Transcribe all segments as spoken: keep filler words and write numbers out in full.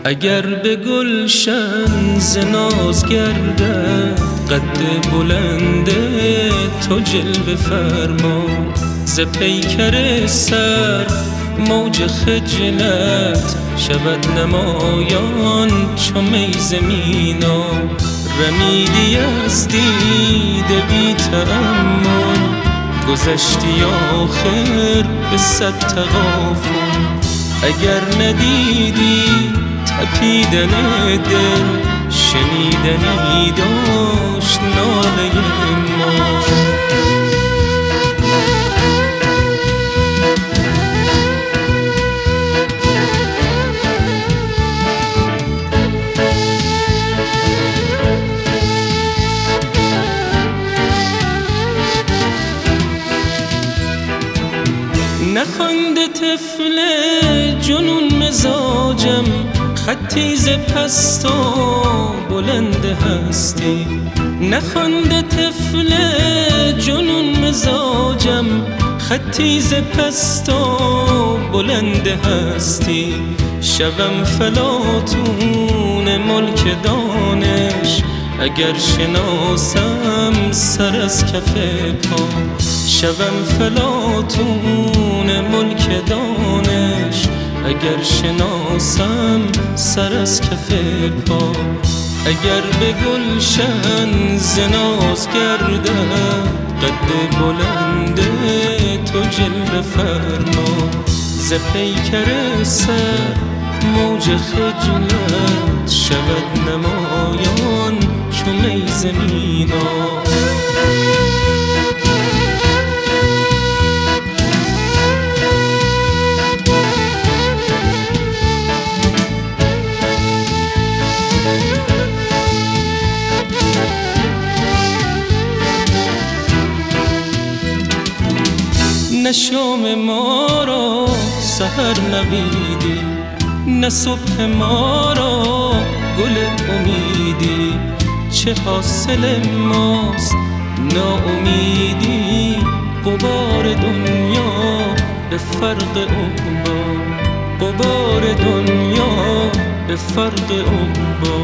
اگر به گلشن ز ناز گردد قد بلند تو جلوه فرما، ز پیکر سر موج خجلت شود نمایان چو می ز مینا. رمیدی از دیده بی تأمل، گذشتی آخر به صد تغافل. اگر ندیدی تپیدن دل، شنیدنی داشت ناله ما. نخوانده طفل جنون مزاجم، خطی ز پست و بلند هستی. نخوانده طفل جنون مزاجم، خطی ز پست و بلند هستی. شوم فلاطون ملک دانش، اگر شناسم سر از کف پا. شوم فلاطون ملک دانش، اگر شناسم سر از کف پا. اگر به گلشن ز ناز گردد قد بلند تو جلوه فرما، ز پیکر سر موج خجلت شود نمایان چو می ز مینا. نه شام ما را سحر نویدی، نه صبح ما را گل امیدی. چه حاصل ماست ناامیدی، غبار دنیا به فرق عقبا. غبار دنیا به فرق عقبا.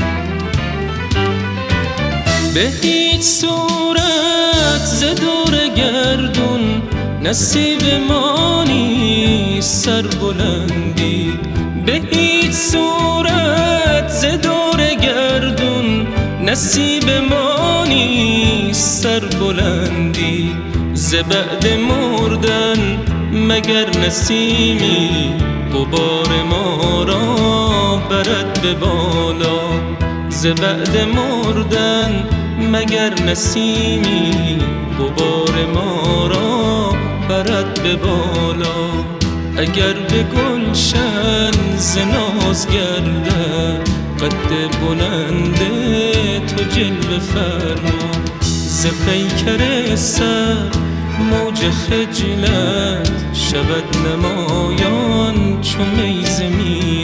به هیچ صورت ز دور گردون نصیب ما نیست سر بلندی. به هیچ صورت ز دور گردون نصیب ما نیست سر بلندی. ز بعد مردن مگر نسیمی غبار ما را برد به بالا. ز بعد مردن مگر نسیمی غبار ما را برد به بالا. اگر به گلشن ز ناز گردد قد بلند تو جلوه فرما، ز پیکر سر موج خجلت شود نمایان چو می ز مینا.